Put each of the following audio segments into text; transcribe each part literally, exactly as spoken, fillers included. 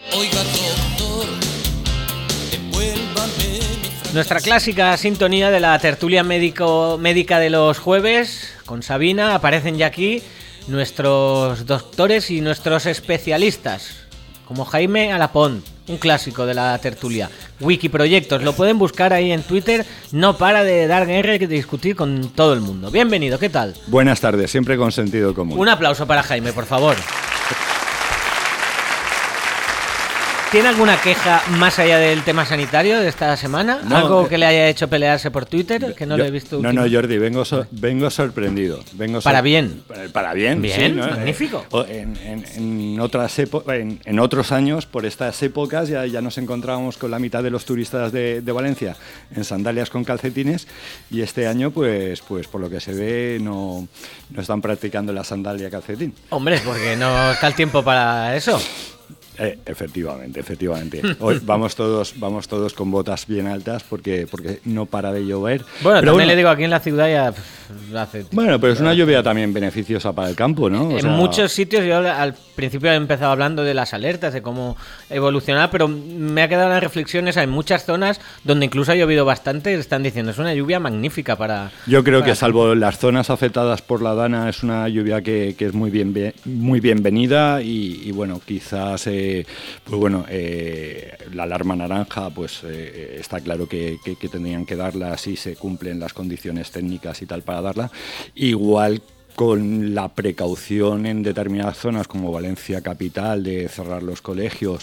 Oiga, doctor, devuélvame mi frase. Nuestra clásica sintonía de la tertulia médico, médica de los jueves con Sabina. Aparecen ya aquí nuestros doctores y nuestros especialistas, como Jaime Alapont, un clásico de la tertulia. Wikiproyectos, lo pueden buscar ahí en Twitter, no para de dar guerra y de discutir con todo el mundo. Bienvenido, ¿qué tal? Buenas tardes, siempre con sentido común. Un aplauso para Jaime, por favor. ¿Tiene alguna queja más allá del tema sanitario de esta semana? No, ¿Algo eh, que le haya hecho pelearse por Twitter? Que no Yo- lo he visto. No, último. no, Jordi, vengo, so- vengo sorprendido. Vengo Para sor- bien. Para, para bien, Bien, sí, ¿no? magnífico. Eh, o en, en- en otras epo- en, en otros años, por estas épocas, ya, ya nos encontrábamos con la mitad de los turistas de, de Valencia en sandalias con calcetines, y este año, pues, pues por lo que se ve, no, no están practicando la sandalia calcetín. Hombre, porque no está el tiempo para eso. Eh, efectivamente, efectivamente. Hoy vamos todos, vamos todos con botas bien altas porque, porque no para de llover. Bueno, Pero también le digo, aquí en la ciudad ya pff, hace... Bueno, pero es una lluvia también beneficiosa para el campo, ¿no? O En sea, muchos sitios, yo al principio he empezado hablando de las alertas, de cómo evolucionar, pero me ha quedado las reflexiones. Hay muchas zonas donde incluso ha llovido bastante, están diciendo, es una lluvia magnífica para... Yo creo para- que salvo las zonas afectadas por la Dana, es una lluvia que, que es muy bien muy bienvenida y, y bueno, quizás eh, pues bueno, eh, la alarma naranja, pues eh, está claro que, que, que tendrían que darla si se cumplen las condiciones técnicas y tal para darla. Igual con la precaución en determinadas zonas como Valencia capital de cerrar los colegios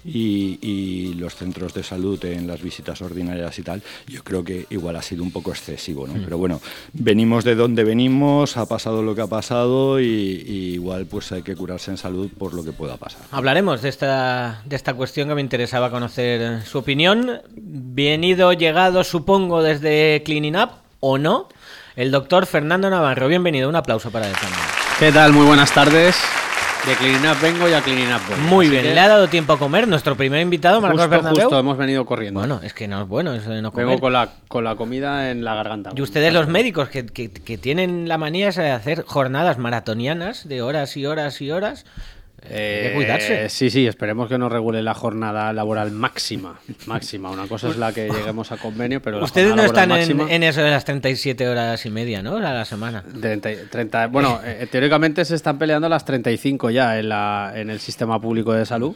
y, y los centros de salud en las visitas ordinarias y tal, yo creo que igual ha sido un poco excesivo, ¿no? Mm. Pero bueno, venimos de donde venimos, ha pasado lo que ha pasado y, y igual pues hay que curarse en salud por lo que pueda pasar. Hablaremos de esta, de esta cuestión que me interesaba conocer su opinión. Bienvenido, llegado, supongo, desde Cleaning Up, ¿o no? El doctor Fernando Navarro, bienvenido, un aplauso para él también. ¿Qué tal? Muy buenas tardes. De Cleaning Up vengo y a Cleaning Up voy. Muy Así bien, que ¿le ha dado tiempo a comer nuestro primer invitado, Marcos justo, Bernabéu? justo, hemos venido corriendo. Bueno, es que no es bueno eso de no comer. Vengo con la, con la comida en la garganta. Y ustedes los médicos que, que, que tienen la manía esa de hacer jornadas maratonianas de horas y horas y horas, Eh, hay que cuidarse. Sí, sí, esperemos que nos regule la jornada laboral máxima. Máxima. Una cosa es la que lleguemos a convenio, pero la Ustedes no jornada están laboral en, máxima, en eso de las treinta y siete horas y media, ¿no? A la semana. treinta, treinta, bueno, eh, teóricamente se están peleando las treinta y cinco ya en, la, en el sistema público de salud.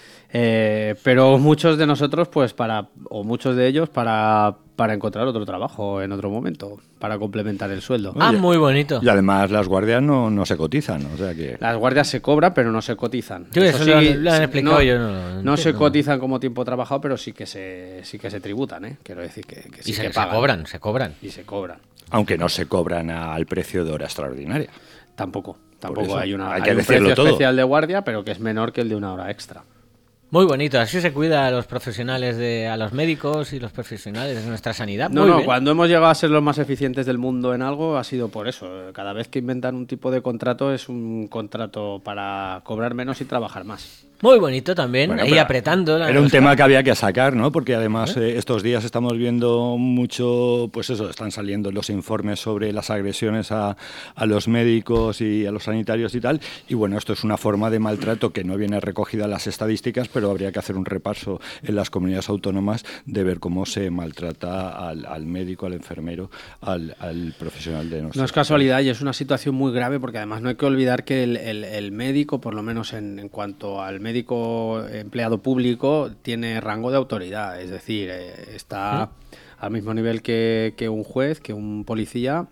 Eh, pero muchos de nosotros, pues para, o muchos de ellos, para, para encontrar otro trabajo en otro momento, para complementar el sueldo. Ah, muy bonito. Y además las guardias no, no se cotizan, o sea que... Las guardias se cobran, pero no se cotizan. Yo eso lo- lo han explicado, no, yo no lo no se entiendo. cotizan como tiempo trabajado, pero sí que se, sí que se tributan, ¿eh? Quiero decir que, que sí y se, que se pagan. cobran, se cobran. Y se cobran. Aunque no se cobran al precio de hora extraordinaria. Tampoco. Tampoco eso hay, una, hay hay que un decirlo precio todo. especial de guardia, pero que es menor que el de una hora extra. Muy bonito, así se cuida a los profesionales, de, a los médicos y los profesionales de nuestra sanidad. No, Muy no, bien. cuando hemos llegado a ser los más eficientes del mundo en algo ha sido por eso. Cada vez que inventan un tipo de contrato es un contrato para cobrar menos y trabajar más. Muy bonito también, Bueno, ahí pero apretando. la- Era un los- tema que había que sacar, ¿no? Porque además eh, estos días estamos viendo mucho, pues eso, están saliendo los informes sobre las agresiones a, a los médicos y a los sanitarios y tal. Y bueno, esto es una forma de maltrato que no viene recogida en las estadísticas, pero habría que hacer un repaso en las comunidades autónomas de ver cómo se maltrata al, al médico, al enfermero, al, al profesional de nuestro. No es casualidad y es una situación muy grave porque además no hay que olvidar que el, el- el médico, por lo menos en, en cuanto al médico empleado público, tiene rango de autoridad, es decir, eh, está al mismo nivel que, que un juez, que un policía.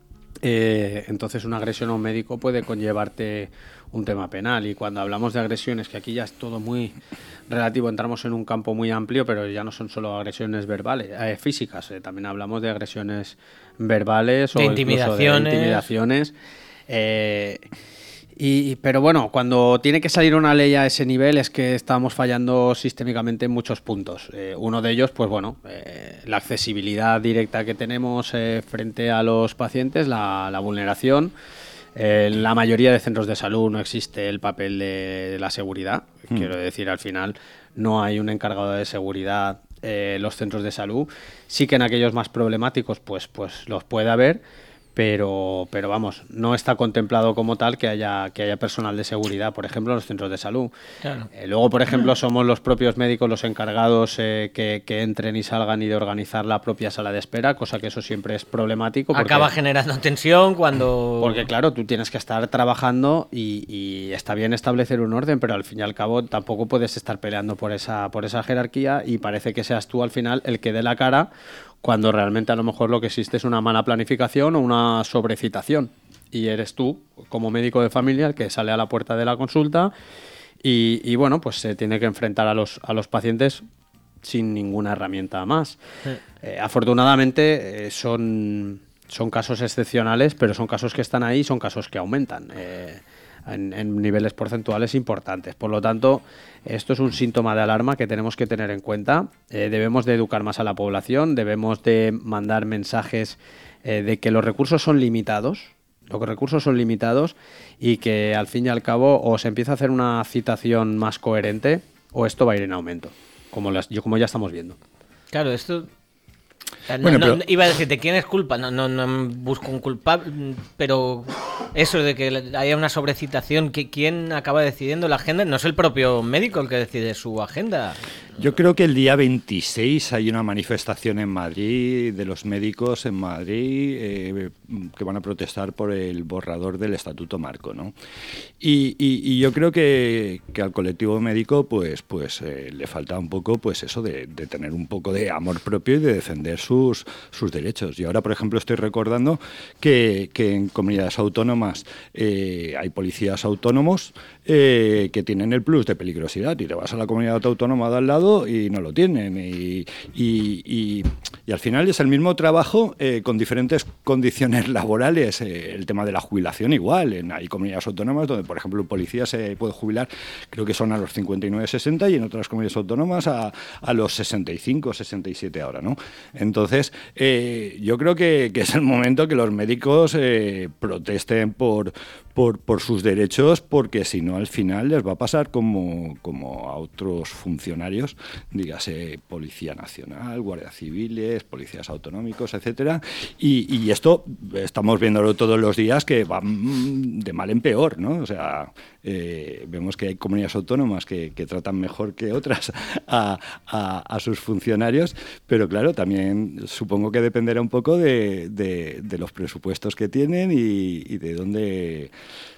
Eh, entonces una agresión a un médico puede conllevarte un tema penal, y cuando hablamos de agresiones, que aquí ya es todo muy relativo, entramos en un campo muy amplio, pero ya no son solo agresiones verbales, eh, físicas, eh, también hablamos de agresiones verbales o De incluso intimidaciones. de intimidaciones. Eh, y, pero bueno, cuando tiene que salir una ley a ese nivel es que estamos fallando sistémicamente en muchos puntos. Eh, uno de ellos, pues bueno, eh, la accesibilidad directa que tenemos eh, frente a los pacientes, la, la vulneración. En la mayoría de centros de salud no existe el papel de, de la seguridad. Hmm. Quiero decir, al final no hay un encargado de seguridad en eh, los centros de salud. Sí que en aquellos más problemáticos pues, pues los puede haber, pero, pero vamos, no está contemplado como tal que haya, que haya personal de seguridad, por ejemplo, en los centros de salud. Claro. Eh, luego, por ejemplo, somos los propios médicos los encargados eh, que, que entren y salgan y de organizar la propia sala de espera, cosa que eso siempre es problemático. Porque, Acaba generando tensión cuando... Porque claro, tú tienes que estar trabajando y, y está bien establecer un orden, pero al fin y al cabo tampoco puedes estar peleando por esa, por esa jerarquía y parece que seas tú al final el que dé la cara cuando realmente a lo mejor lo que existe es una mala planificación o una sobrecitación. Y eres tú, como médico de familia, el que sale a la puerta de la consulta y, y bueno, pues se tiene que enfrentar a los, a los pacientes sin ninguna herramienta más. Sí. Eh, afortunadamente eh, son, son casos excepcionales, pero son casos que están ahí, son casos que aumentan. Eh, En, en niveles porcentuales importantes. Por lo tanto, esto es un síntoma de alarma que tenemos que tener en cuenta. Eh, debemos de educar más a la población, debemos de mandar mensajes eh, de que los recursos son limitados, los recursos son limitados y que al fin y al cabo o se empieza a hacer una citación más coherente o esto va a ir en aumento, como, las, yo, como ya estamos viendo. Claro, esto... No, bueno, no, pero... no, iba a decirte, ¿quién es culpa? No, no, no busco un culpable, pero eso de que haya una sobrecitación, ¿quién acaba decidiendo la agenda? No es el propio médico el que decide su agenda. Yo creo que el día veintiséis hay una manifestación en Madrid, de los médicos en Madrid, eh, que van a protestar por el borrador del Estatuto Marco, ¿no? Y, y, y yo creo que, que al colectivo médico pues, pues eh, le falta un poco pues eso de, de tener un poco de amor propio y de defender sus, sus derechos. Y ahora, por ejemplo, estoy recordando que, que en comunidades autónomas eh, hay policías autónomos eh, que tienen el plus de peligrosidad y te vas a la comunidad autónoma de al lado y no lo tienen y, y, y, y al final es el mismo trabajo eh, con diferentes condiciones laborales. Eh, el tema de la jubilación igual, en, hay comunidades autónomas donde por ejemplo un policía se puede jubilar, creo que son a los cincuenta y nueve, sesenta y en otras comunidades autónomas a, a los sesenta y cinco, sesenta y siete ahora, ¿no? Entonces eh, yo creo que, que es el momento que los médicos eh, protesten por Por, por sus derechos, porque si no al final les va a pasar como, como a otros funcionarios, dígase Policía Nacional, Guardia Civiles, policías autonómicos, etcétera, y, y esto estamos viéndolo todos los días que va de mal en peor, ¿no? O sea, eh, vemos que hay comunidades autónomas que, que tratan mejor que otras a, a, a sus funcionarios, pero claro, también supongo que dependerá un poco de, de, de los presupuestos que tienen y, y de dónde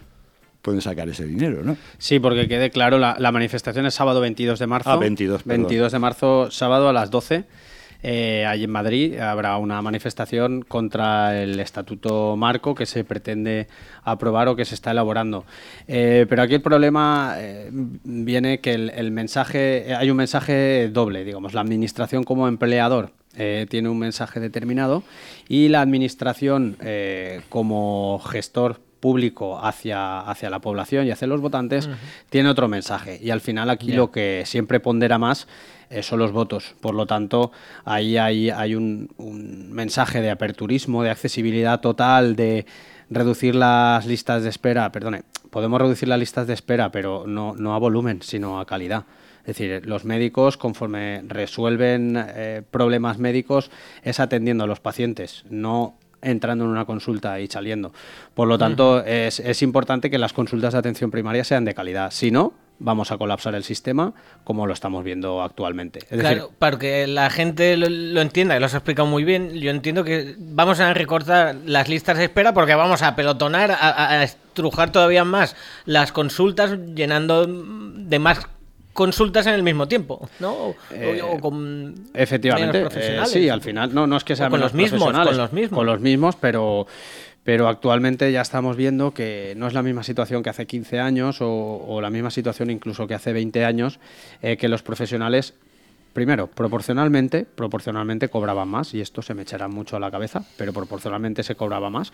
pueden sacar ese dinero, ¿no? Sí, porque quede claro, la, la manifestación es sábado veintidós de marzo. Ah, veintidós, perdón. veintidós de marzo, sábado a las doce. Eh, allí en Madrid habrá una manifestación contra el Estatuto Marco que se pretende aprobar o que se está elaborando. Eh, pero aquí el problema eh, viene que el, el mensaje, hay un mensaje doble, digamos, la administración como empleador eh, tiene un mensaje determinado y la administración eh, como gestor público hacia, hacia la población y hacia los votantes, uh-huh. tiene otro mensaje. Y al final aquí yeah. lo que siempre pondera más eh, son los votos. Por lo tanto, ahí hay, hay un, un mensaje de aperturismo, de accesibilidad total, de reducir las listas de espera. Perdone, podemos reducir las listas de espera, pero no, no a volumen, sino a calidad. Es decir, los médicos, conforme resuelven eh, problemas médicos, es atendiendo a los pacientes, no entrando en una consulta y saliendo. Por lo tanto, uh-huh. es, es importante que las consultas de atención primaria sean de calidad. Si no, vamos a colapsar el sistema como lo estamos viendo actualmente. Es claro, decir, para que la gente lo, lo entienda, y lo has explicado muy bien, yo entiendo que vamos a recortar las listas de espera porque vamos a pelotonar, a, a estrujar todavía más las consultas, llenando de más consultas en el mismo tiempo, ¿no? O, eh, o con efectivamente, menos profesionales. Eh, sí, al final no, no es que sean con menos los mismos, profesionales, con los mismos, con los mismos, pero pero actualmente ya estamos viendo que no es la misma situación que hace quince años o, o la misma situación incluso que hace veinte años, eh, que los profesionales, primero, proporcionalmente, proporcionalmente cobraban más, y esto se me echará mucho a la cabeza, pero proporcionalmente se cobraba más.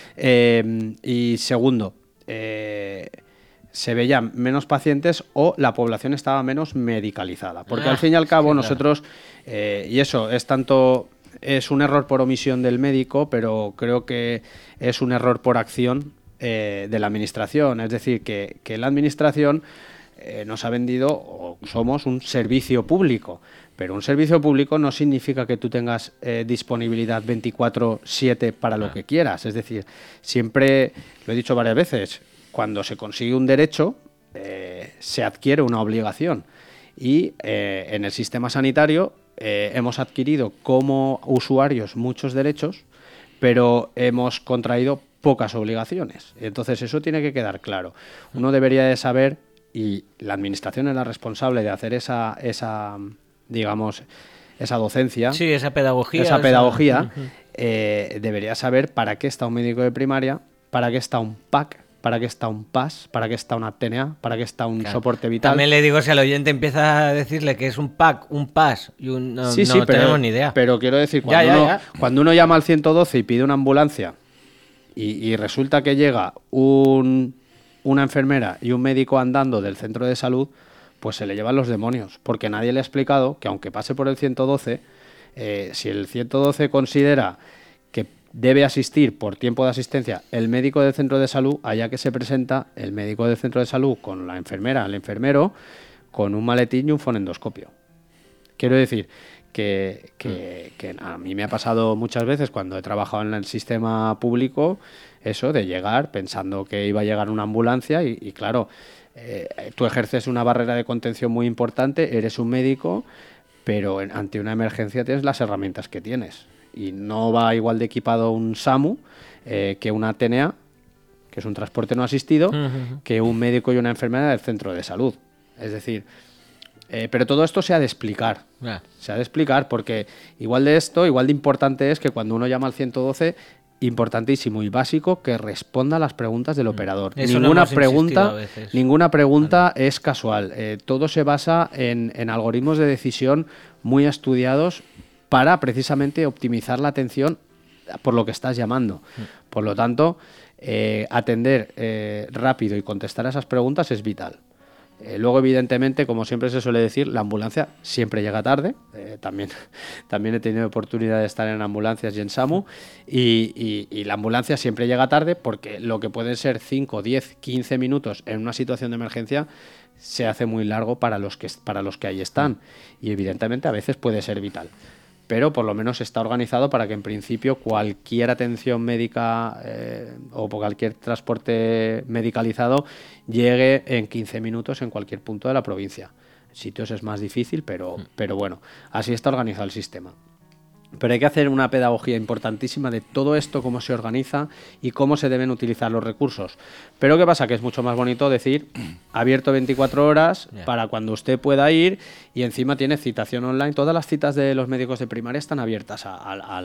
Eh, y segundo, eh, se veían menos pacientes o la población estaba menos medicalizada. Porque ah, al fin y al cabo sí, nosotros, claro. eh, y eso es tanto, es un error por omisión del médico, pero creo que es un error por acción eh, de la administración. Es decir, que, que la administración eh, nos ha vendido, o somos un servicio público. Pero un servicio público no significa que tú tengas eh, disponibilidad veinticuatro siete para lo que quieras. Es decir, siempre, lo he dicho varias veces, cuando se consigue un derecho, eh, se adquiere una obligación. Y eh, en el sistema sanitario eh, hemos adquirido como usuarios muchos derechos, pero hemos contraído pocas obligaciones. Entonces eso tiene que quedar claro. Uno debería de saber, y la administración es la responsable de hacer esa... esa digamos, esa docencia, sí, esa pedagogía, esa pedagogía esa... eh, debería saber para qué está un médico de primaria, para qué está un P A C, para qué está un P A S, para qué está una T N A, para qué está un claro. soporte vital. También le digo, si al oyente empieza a decirle que es un P A C, un P A S y un... No, sí, no sí, pero, tenemos ni idea. Pero quiero decir, cuando, ya, ya, uno, ya. cuando uno llama al ciento doce y pide una ambulancia y, y resulta que llega un, una enfermera y un médico andando del centro de salud, pues se le llevan los demonios, porque nadie le ha explicado que aunque pase por el ciento doce, eh, si el ciento doce considera que debe asistir por tiempo de asistencia el médico del centro de salud, allá que se presenta el médico del centro de salud con la enfermera, el enfermero, con un maletín y un fonendoscopio. Quiero decir que, que, que a mí me ha pasado muchas veces cuando he trabajado en el sistema público, eso de llegar pensando que iba a llegar una ambulancia y, y claro... Eh, tú ejerces una barrera de contención muy importante, eres un médico, pero en, ante una emergencia tienes las herramientas que tienes. Y no va igual de equipado un SAMU eh, que una T N A, que es un transporte no asistido, uh-huh. que un médico y una enfermera del centro de salud. Es decir, eh, pero todo esto se ha de explicar. Yeah. Se ha de explicar porque igual de esto, igual de importante es que cuando uno llama al ciento doce... importantísimo y básico que responda a las preguntas del operador. Eso ninguna pregunta, ninguna pregunta vale. es casual. Eh, todo se basa en, en algoritmos de decisión muy estudiados para precisamente optimizar la atención por lo que estás llamando. Por lo tanto, eh, atender eh, rápido y contestar a esas preguntas es vital. Eh, luego, evidentemente, como siempre se suele decir, la ambulancia siempre llega tarde. Eh, también, también he tenido oportunidad de estar en ambulancias y en SAMU. Y, y, y la ambulancia siempre llega tarde porque lo que pueden ser cinco, diez, quince minutos en una situación de emergencia se hace muy largo para los que, para los que ahí están. Y evidentemente a veces puede ser vital. Pero por lo menos está organizado para que en principio cualquier atención médica eh, o cualquier transporte medicalizado llegue en quince minutos en cualquier punto de la provincia. En sitios es más difícil, pero, pero bueno, así está organizado el sistema. Pero hay que hacer una pedagogía importantísima de todo esto, cómo se organiza y cómo se deben utilizar los recursos. Pero ¿qué pasa? Que es mucho más bonito decir abierto veinticuatro horas yeah. para cuando usted pueda ir y encima tiene citación online. Todas las citas de los médicos de primaria están abiertas a, a, a,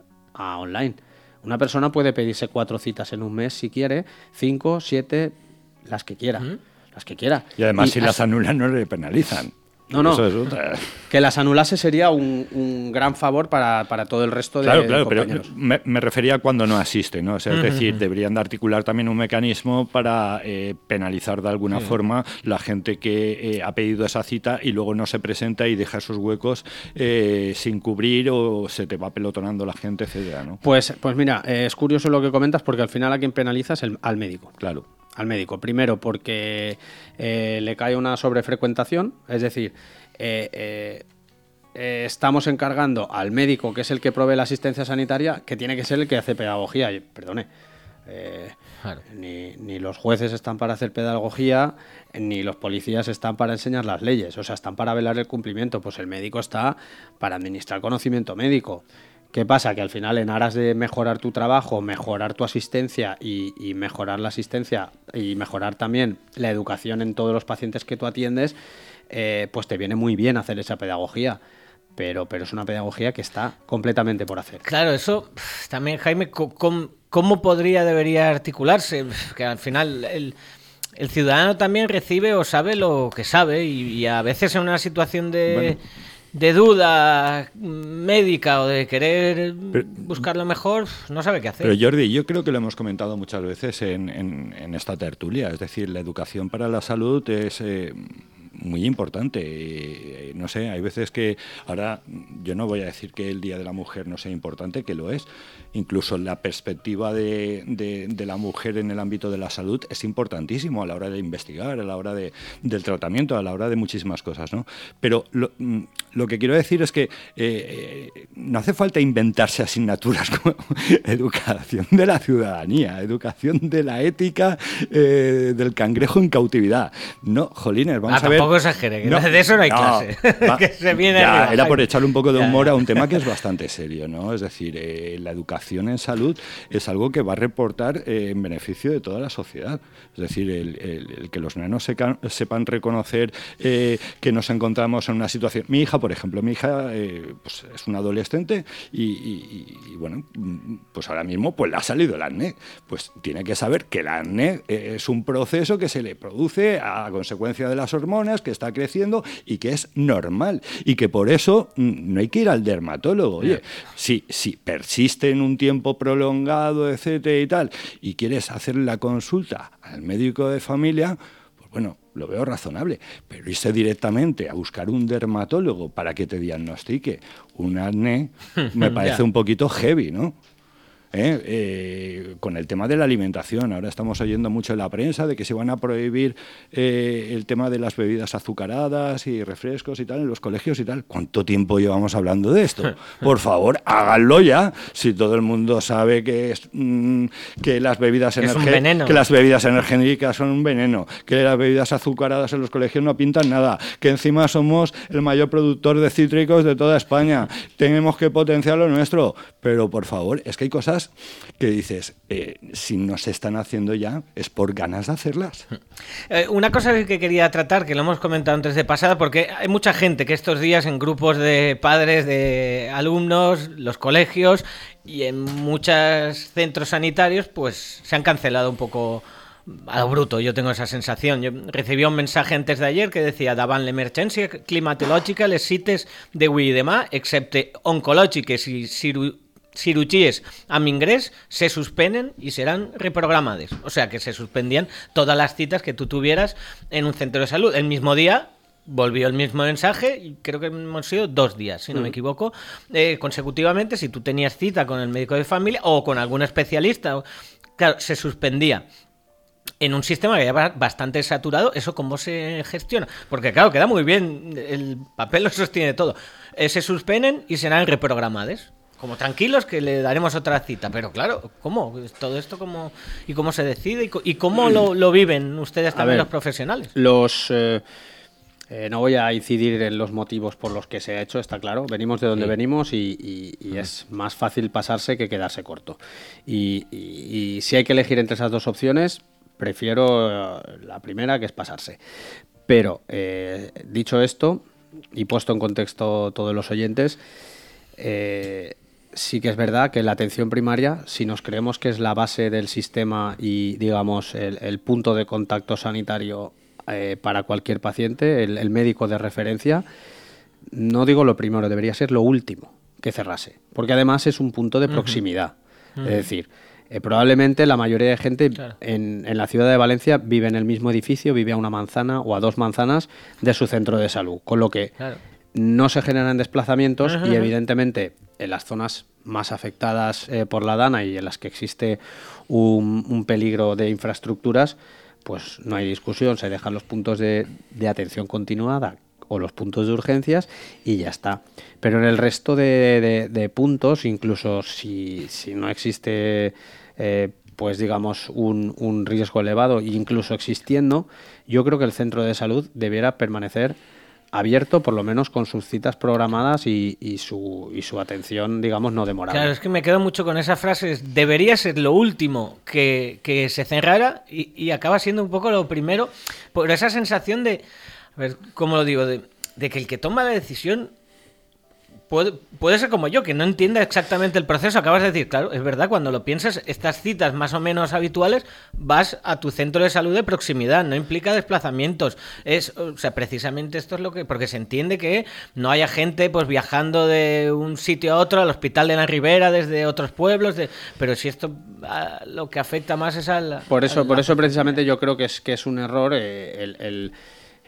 a online. Una persona puede pedirse cuatro citas en un mes si quiere, cinco, siete, las que quiera. ¿Mm? Las que quiera. Y además y si as... las anulan no le penalizan. No, no, Eso es otra. Que las anulase sería un, un gran favor para, para todo el resto de, claro, claro, de compañeros. Pero me, me refería a cuando no asiste, ¿no? O sea, es uh-huh. decir, deberían de articular también un mecanismo para eh, penalizar de alguna sí. forma la gente que eh, ha pedido esa cita y luego no se presenta y deja esos huecos eh, sin cubrir o se te va pelotonando la gente, etcétera, ¿no? Pues, pues mira, eh, es curioso lo que comentas porque al final a quien penaliza es el, al médico. Claro. Al médico. Primero porque eh, le cae una sobrefrecuentación, es decir, eh, eh, eh, estamos encargando al médico, que es el que provee la asistencia sanitaria, que tiene que ser el que hace pedagogía. Y, perdone, eh, claro. ni, ni los jueces están para hacer pedagogía, ni los policías están para enseñar las leyes, o sea, están para velar el cumplimiento. Pues el médico está para administrar conocimiento médico. ¿Qué pasa? Que al final, en aras de mejorar tu trabajo, mejorar tu asistencia y, y mejorar la asistencia y mejorar también la educación en todos los pacientes que tú atiendes, eh, pues te viene muy bien hacer esa pedagogía. Pero, pero es una pedagogía que está completamente por hacer. Claro, eso también, Jaime, ¿cómo, cómo podría, debería articularse? Que al final el, el ciudadano también recibe o sabe lo que sabe y, y a veces en una situación de... Bueno. de duda médica o de querer pero, buscar lo mejor, no sabe qué hacer. Pero Jordi, yo creo que lo hemos comentado muchas veces en, en, en esta tertulia, es decir, la educación para la salud es eh, muy importante. Eh, no sé, hay veces que ahora yo no voy a decir que el Día de la Mujer no sea importante, que lo es. Incluso la perspectiva de, de, de la mujer en el ámbito de la salud es importantísimo a la hora de investigar, a la hora de, del tratamiento, a la hora de muchísimas cosas, ¿no? Pero lo, lo que quiero decir es que eh, no hace falta inventarse asignaturas como educación de la ciudadanía, educación de la ética eh, del cangrejo en cautividad. No, jolines, vamos ah, a ver... tampoco exagere, que no, de eso no hay no, clase. Va, que se viene ya, arriba, era por echarle un poco de humor ya, ya. a un tema que es bastante serio, ¿no? Es decir, eh, la educación en salud es algo que va a reportar eh, en beneficio de toda la sociedad. Es decir, el, el, el que los nenos secan, sepan reconocer eh, que nos encontramos en una situación... Mi hija, por ejemplo, mi hija eh, pues es una adolescente y, y, y, bueno, pues ahora mismo pues le ha salido el acné. Pues tiene que saber que el acné es un proceso que se le produce a consecuencia de las hormonas, que está creciendo y que es normal. Y que por eso no hay que ir al dermatólogo. Oye, si, si persiste en un tiempo prolongado, etcétera y tal, y quieres hacer la consulta al médico de familia, pues bueno, lo veo razonable, pero irse directamente a buscar un dermatólogo para que te diagnostique un acné me parece un poquito heavy, ¿no? ¿Eh? Eh, con el tema de la alimentación, ahora estamos oyendo mucho en la prensa de que se van a prohibir eh, el tema de las bebidas azucaradas y refrescos y tal en los colegios y tal. ¿Cuánto tiempo llevamos hablando de esto? Por favor, háganlo ya. Si todo el mundo sabe que es mmm, que las bebidas energéticas que las bebidas energéticas son un veneno, que las bebidas azucaradas en los colegios no pintan nada, que encima somos el mayor productor de cítricos de toda España, tenemos que potenciar lo nuestro, pero por favor, es que hay cosas que dices, eh, si no se están haciendo ya, es por ganas de hacerlas. Eh, una cosa que quería tratar, que lo hemos comentado antes de pasada, porque hay mucha gente que estos días en grupos de padres, de alumnos, los colegios y en muchos centros sanitarios, pues se han cancelado un poco a lo bruto, yo tengo esa sensación. Yo recibí un mensaje antes de ayer que decía davant l'emergència climatològica les cites d'avui i demà, excepte oncològiques i ciru cirugías amb ingrés se suspenden y serán reprogramadas. O sea que se suspendían todas las citas que tú tuvieras en un centro de salud. El mismo día volvió el mismo mensaje y creo que hemos sido dos días, si no me equivoco, eh, consecutivamente. Si tú tenías cita con el médico de familia o con algún especialista, claro, se suspendía. En un sistema que ya va bastante saturado, ¿eso cómo se gestiona? Porque claro, queda muy bien, el papel lo sostiene todo. Eh, se suspenden y serán reprogramadas. Como tranquilos que le daremos otra cita, pero claro, ¿cómo? Todo esto cómo y cómo se decide y cómo lo, lo viven ustedes también, ver, los profesionales. Los eh, eh, no voy a incidir en los motivos por los que se ha hecho, está claro. Venimos de donde sí. venimos y, y, y es más fácil pasarse que quedarse corto. Y, y, y si hay que elegir entre esas dos opciones, prefiero la primera, que es pasarse. Pero eh, dicho esto y puesto en contexto todos los oyentes, eh, sí que es verdad que la atención primaria, si nos creemos que es la base del sistema y, digamos, el, el punto de contacto sanitario eh, para cualquier paciente, el, el médico de referencia, no digo lo primero, debería ser lo último que cerrase, porque además es un punto de proximidad. Uh-huh. Es decir, eh, probablemente la mayoría de gente claro. en, en la ciudad de Valencia vive en el mismo edificio, vive a una manzana o a dos manzanas de su centro de salud, con lo que... Claro. No se generan desplazamientos uh-huh. y evidentemente en las zonas más afectadas eh, por la DANA y en las que existe un, un peligro de infraestructuras, pues no hay discusión, se dejan los puntos de, de atención continuada o los puntos de urgencias y ya está. Pero en el resto de, de, de puntos, incluso si, si no existe eh, pues digamos un, un riesgo elevado, incluso existiendo, yo creo que el centro de salud debiera permanecer abierto, por lo menos con sus citas programadas y, y, su, y su atención, digamos, no demorada. Claro, es que me quedo mucho con esa frase, debería ser lo último que, que se cerrara y, y acaba siendo un poco lo primero, por esa sensación de, a ver, ¿cómo lo digo? De, de que el que toma la decisión puede, puede ser como yo, que no entienda exactamente el proceso. Acabas de decir, claro, es verdad, cuando lo piensas, estas citas más o menos habituales, vas a tu centro de salud de proximidad, no implica desplazamientos. Es, o sea, precisamente esto es lo que... Porque se entiende que no haya gente pues viajando de un sitio a otro, al hospital de la Ribera, desde otros pueblos, de, pero si esto a, lo que afecta más es al... Por eso, al, por eso precisamente yo creo que es, que es un error eh, el... el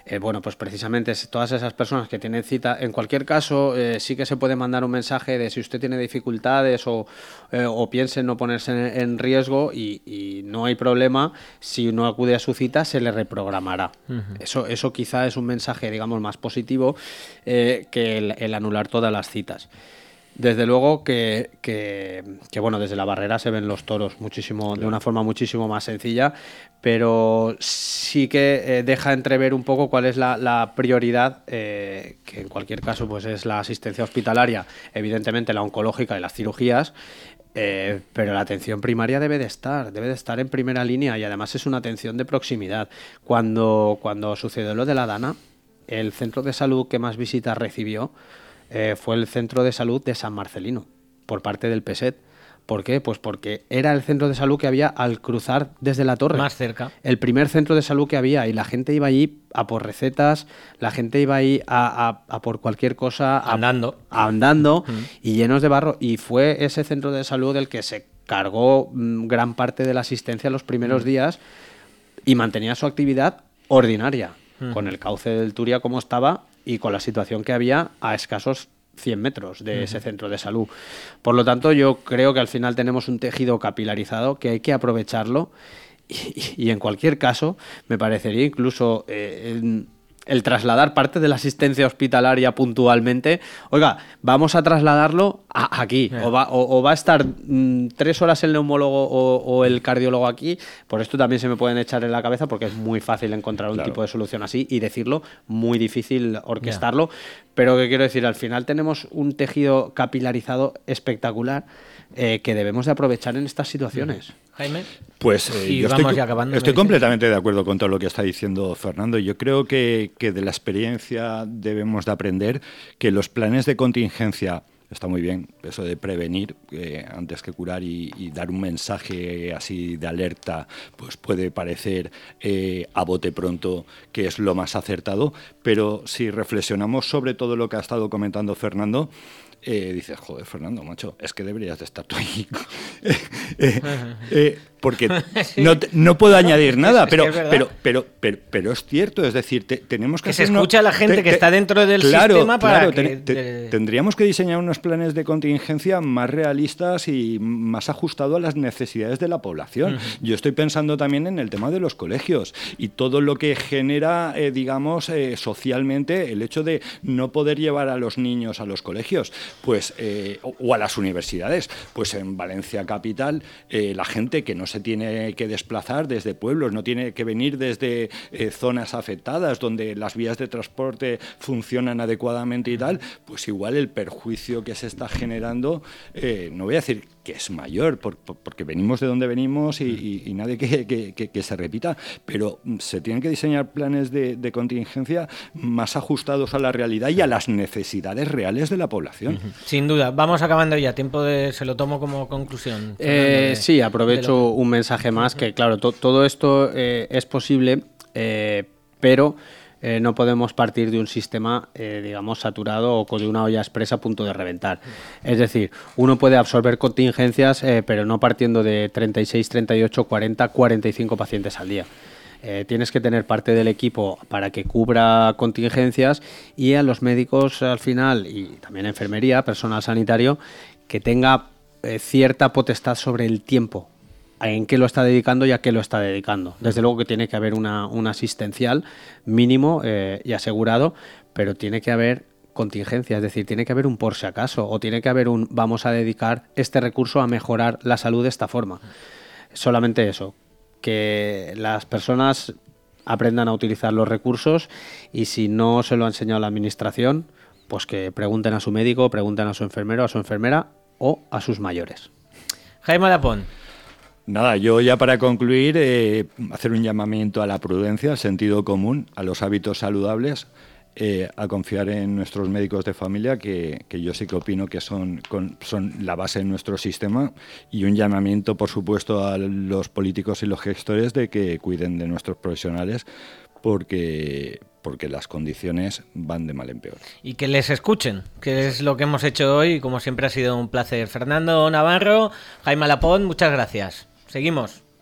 Eh, bueno, pues precisamente todas esas personas que tienen cita, en cualquier caso, eh, sí que se puede mandar un mensaje de si usted tiene dificultades o, eh, o piensa en no ponerse en, en riesgo y, y no hay problema, si no acude a su cita se le reprogramará. Uh-huh. Eso, eso quizá es un mensaje, digamos, más positivo eh, que el, el anular todas las citas. Desde luego que, que, que, bueno, desde la barrera se ven los toros muchísimo, claro, de una forma muchísimo más sencilla, pero sí que eh, deja entrever un poco cuál es la, la prioridad, eh, que en cualquier caso pues es la asistencia hospitalaria, evidentemente la oncológica y las cirugías, eh, pero la atención primaria debe de estar, debe de estar en primera línea y además es una atención de proximidad. Cuando, cuando sucedió lo de la Dana, el centro de salud que más visitas recibió Eh, fue el centro de salud de San Marcelino, por parte del P S E T. ¿Por qué? Pues porque era el centro de salud que había al cruzar desde la torre. Más cerca. El primer centro de salud que había y la gente iba allí a por recetas, la gente iba ahí a, a, a por cualquier cosa. A, andando. A, andando mm. y llenos de barro. Y fue ese centro de salud el que se cargó mmm, gran parte de la asistencia los primeros mm. días y mantenía su actividad ordinaria, mm. con el cauce del Turia como estaba y con la situación que había a escasos cien metros de uh-huh. ese centro de salud. Por lo tanto, yo creo que al final tenemos un tejido capilarizado que hay que aprovecharlo y, y en cualquier caso me parecería incluso eh, el, el trasladar parte de la asistencia hospitalaria puntualmente, oiga, vamos a trasladarlo a, aquí, yeah. o, va, o, o va a estar mm, tres horas el neumólogo o, o el cardiólogo aquí. Por esto también se me pueden echar en la cabeza porque es muy fácil encontrar un claro. tipo de solución así y decirlo, muy difícil orquestarlo, yeah. pero que quiero decir, al final tenemos un tejido capilarizado espectacular eh, que debemos de aprovechar en estas situaciones. Mm. Jaime. Pues eh, y yo vamos estoy, ya acabando, estoy completamente de acuerdo con todo lo que está diciendo Fernando. Yo creo que, que de la experiencia debemos de aprender que los planes de contingencia, está muy bien eso de prevenir eh, antes que curar y, y dar un mensaje así de alerta, pues puede parecer eh, a bote pronto que es lo más acertado, pero si reflexionamos sobre todo lo que ha estado comentando Fernando, Eh, dices, joder, Fernando, macho, es que deberías de estar tú ahí. eh, eh, porque sí. no, no puedo añadir nada, pero, es pero, pero, pero, pero es cierto, es decir, te, tenemos que... Que se escucha a la gente te, que te, está dentro del claro, sistema para claro, que... Te, te, tendríamos que diseñar unos planes de contingencia más realistas y más ajustados a las necesidades de la población. Uh-huh. Yo estoy pensando también en el tema de los colegios y todo lo que genera, eh, digamos, eh, socialmente el hecho de no poder llevar a los niños a los colegios. Pues eh, o, o a las universidades. Pues en Valencia capital eh, la gente que no se tiene que desplazar desde pueblos, no tiene que venir desde eh, zonas afectadas donde las vías de transporte funcionan adecuadamente y tal, pues igual el perjuicio que se está generando, eh, no voy a decir que es mayor, por, por, porque venimos de donde venimos y, y, y nadie que, que, que, que se repita, pero se tienen que diseñar planes de, de contingencia más ajustados a la realidad y a las necesidades reales de la población. Uh-huh. Sin duda. Vamos acabando ya. Tiempo de... Se lo tomo como conclusión. Eh, de, sí, aprovecho lo... un mensaje más, que claro, to, todo esto eh, es posible, eh, pero... Eh, no podemos partir de un sistema, eh, digamos, saturado o de una olla expresa a punto de reventar. Es decir, uno puede absorber contingencias, eh, pero no partiendo de treinta y seis, treinta y ocho, cuarenta, cuarenta y cinco pacientes al día. Eh, tienes que tener parte del equipo para que cubra contingencias y a los médicos al final, y también enfermería, personal sanitario, que tenga eh, cierta potestad sobre el tiempo, en qué lo está dedicando y a qué lo está dedicando. Desde luego que tiene que haber una, un asistencial mínimo eh, y asegurado, pero tiene que haber contingencia, es decir, tiene que haber un por si acaso, o tiene que haber un vamos a dedicar este recurso a mejorar la salud de esta forma. Solamente eso, que las personas aprendan a utilizar los recursos y si no se lo ha enseñado la administración, pues que pregunten a su médico, pregunten a su enfermero, a su enfermera o a sus mayores. Jaime Lapón. Nada, yo ya para concluir, eh, hacer un llamamiento a la prudencia, al sentido común, a los hábitos saludables, eh, a confiar en nuestros médicos de familia, que, que yo sí que opino que son, con, son la base de nuestro sistema, y un llamamiento, por supuesto, a los políticos y los gestores de que cuiden de nuestros profesionales, porque... porque las condiciones van de mal en peor. Y que les escuchen, que es lo que hemos hecho hoy, como siempre ha sido un placer. Fernando Navarro, Jaime Lapón, muchas gracias. Seguimos.